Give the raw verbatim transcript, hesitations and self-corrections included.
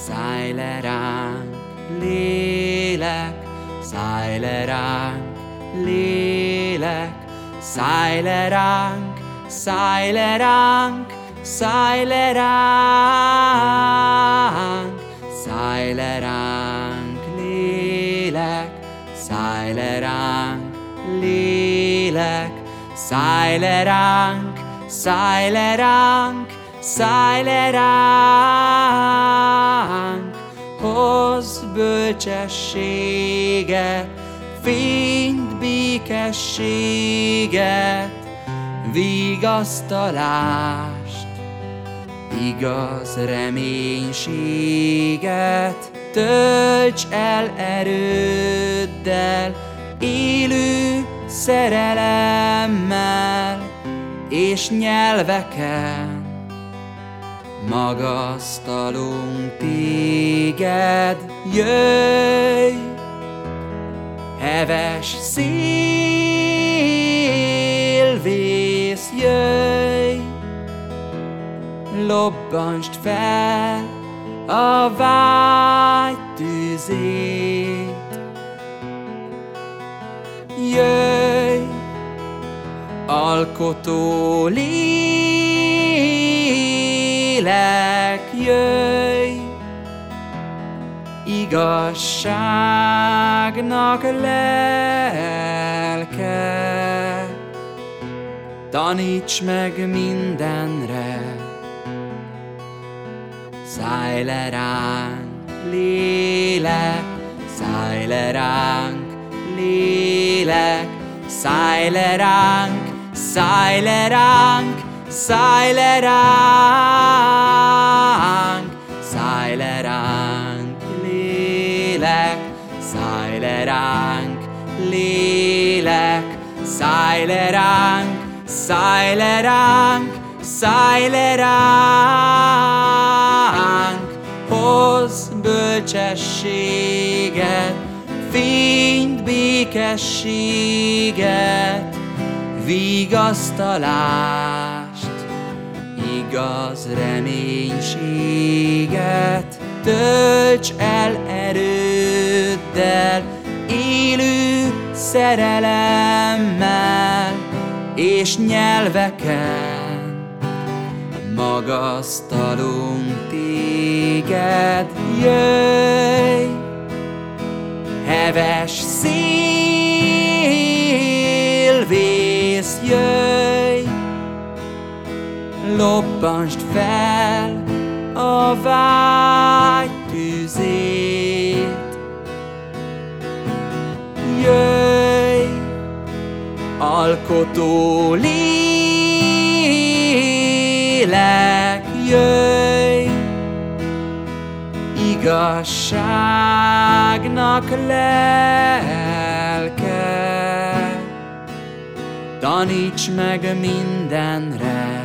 Szállj le ránk, lélek, szállj le ránk, lélek, szállj le ránk, szállj le ránk, szállj le ránk, szállj le ránk, lélek, szállj le ránk, lélek, szállj le ránk, szállj le ránk, szállj le ránk, hozz bölcsességet, fényt, békességet, vigasztalást, igaz reménységet, tölts el erőddel, élő szerelemmel, és nyelveken magasztalunk téged. Jöjj, heves szélvész, jöjj, lobbansd fel a vágy tűzét. Jöjj, alkotó lélek, jöjj, igazságnak lelke, taníts meg mindenre. Szállj le ránk, lélek, szállj le ránk, lélek, szállj le ránk, szállj le ránk, szállj le ránk, szállj le ránk, lélek, szállj le ránk, lélek, szállj le ránk, szállj le ránk, szállj le ránk, hozz bölcsességet, fényt, békességet, vigasztalást, igaz reménységet, tölts el erőddel, élő szerelemmel, és nyelveken magasztalunk téged. Jöjj, heves szélvész, jöjj, lobbansd fel a vágy tűzét. Jöjj, alkotó lélek, jöjj, igazságnak lelke, taníts meg mindenre.